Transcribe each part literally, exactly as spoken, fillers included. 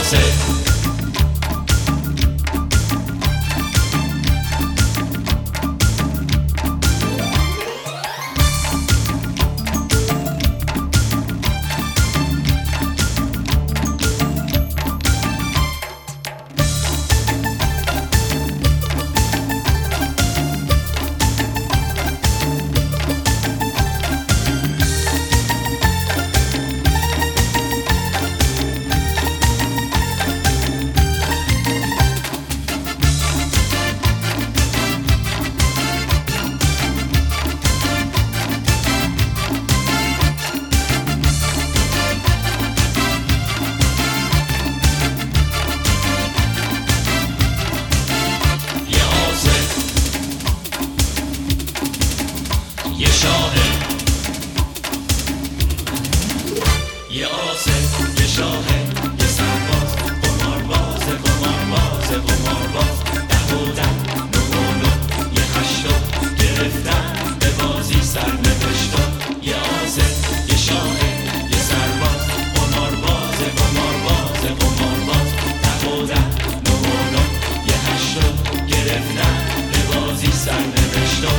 یه آسف، یه شاهد، یه سرباز، قمارباز، قمارباز، قمارباز، ده و ده، نه و نه، یه هشتا، گرفتن به بازی سرنوشتا. یه آسف، یه شاهد، یه سرباز، قمارباز، قمارباز، قمارباز، ده و ده، نه و نه، یه هشتا، گرفتن به بازی سرنوشتا.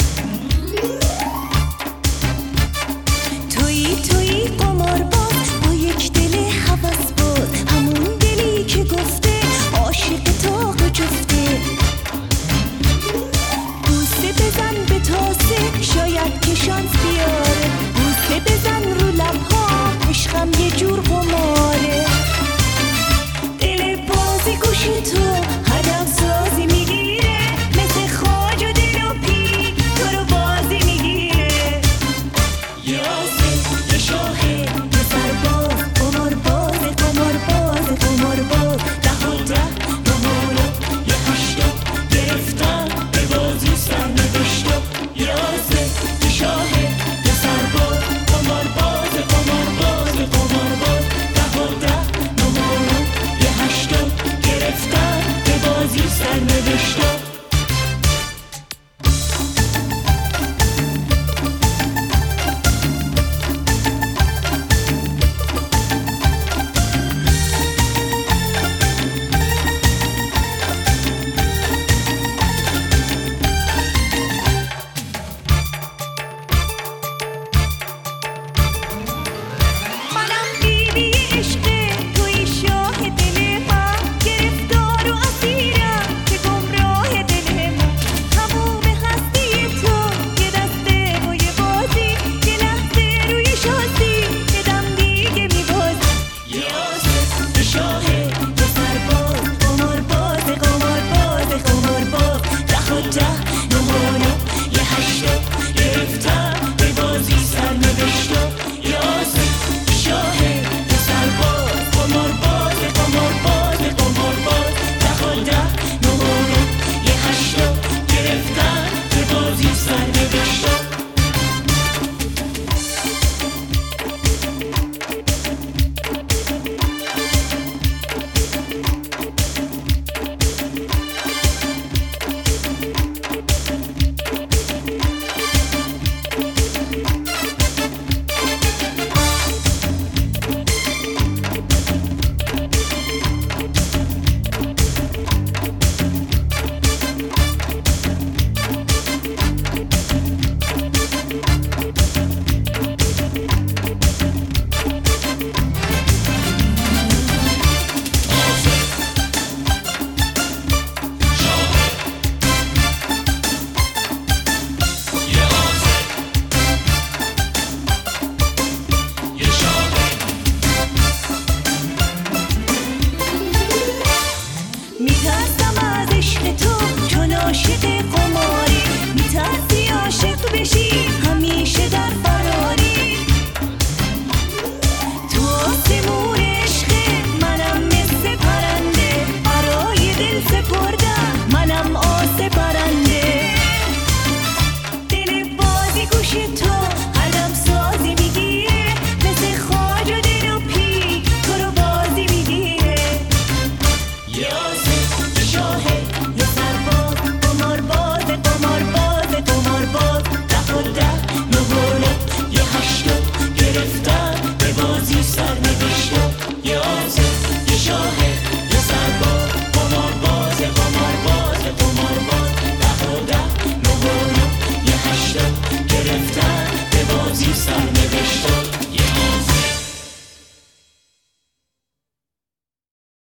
تویی تویی قمارباز با یک دل هوسباز، همون دلی که گفته عاشق تو جفته. بوسه بزن به تاسه شاید که شانس بیاره، بوسه بزن رو لبها عشقم یه جور قماره. دل بازی گوش تو هدف سازی میگیره، مثل خاج و دل و پی تو رو بازی میگیره. یه آسف، یه شاهد